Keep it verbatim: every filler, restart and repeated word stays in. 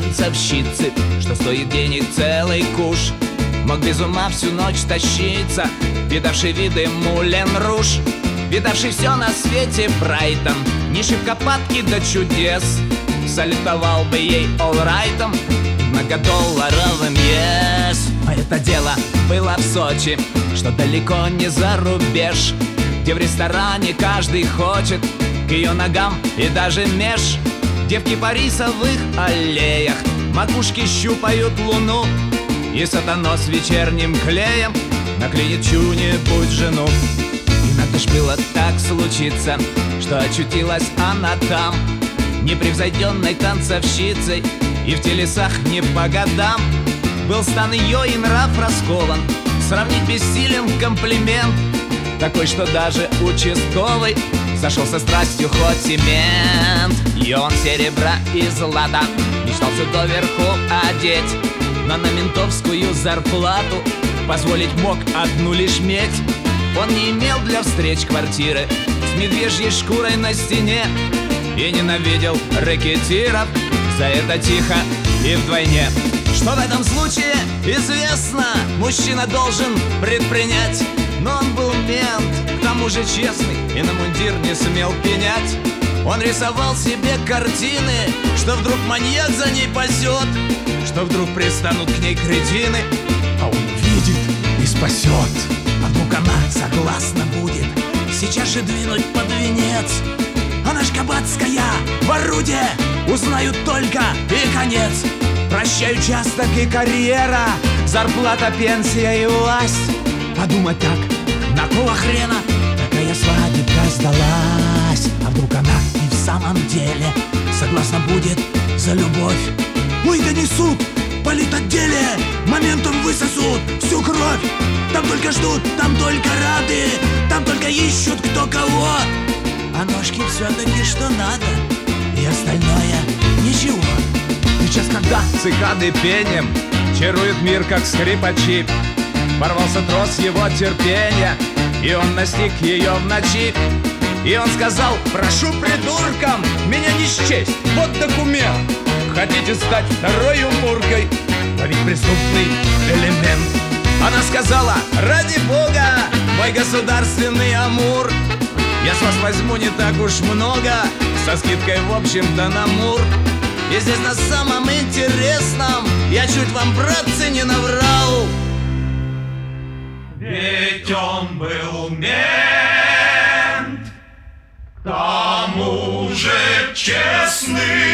танцовщицы, что стоит денег целый куш. Мог без ума всю ночь тащиться, видавший виды Мулен Руж, видавший все на свете Брайтон, не шибко падки до чудес. Салютовал бы ей олрайтом, многодолларовым ес. Но это дело было в Сочи, что далеко не за рубеж, где в ресторане каждый хочет к ее ногам и даже меж. Девки по рисовых аллеях макушки щупают луну, и сатана с вечерним клеем наклеит чью-нибудь жену. И надо ж было так случиться, что очутилась она там, непревзойденной танцовщицей, и в телесах не по годам. Был стан ее и нрав раскован, сравнить бессилен комплимент, такой, что даже участковый зашел со страстью хоть и мент. И он серебра и злата мечтал все доверху одеть, но на ментовскую зарплату позволить мог одну лишь медь. Он не имел для встреч квартиры с медвежьей шкурой на стене и ненавидел рэкетиров за это тихо и вдвойне. Что в этом случае известно, мужчина должен предпринять, но он был мент, к тому же честный, и на мундир не смел пенять. Он рисовал себе картины, что вдруг маньяк за ней пасет, что вдруг пристанут к ней кретины, а он увидит и спасет. А вдруг она согласна будет сейчас же двинуть под венец? Она ж кабацкая, в орудие, узнают только и конец. Прощаю участок и карьера, зарплата, пенсия и власть. Подумать так, на кого хрена такая свадебка сдалась? А вдруг она и в самом деле согласна будет за любовь? Ой, да не суд, политотделе моментом высосут всю кровь. Там только ждут, там только рады, там только ищут кто кого. А ножки все-таки что надо, и остальное ничего. Сейчас, когда цикады пением чарует мир, как скрипачи, порвался трос его терпения, и он настиг ее в ночи. И он сказал: прошу придуркам меня не счесть, вот документ. Хотите стать второй Муркой, ловить преступный элемент? Она сказала: ради бога, мой государственный амур, я с вас возьму не так уж много, со скидкой в общем-то на мур. И здесь на самом интересном я чуть вам, братцы, не наврал. Ведь он был мент, к тому же честный.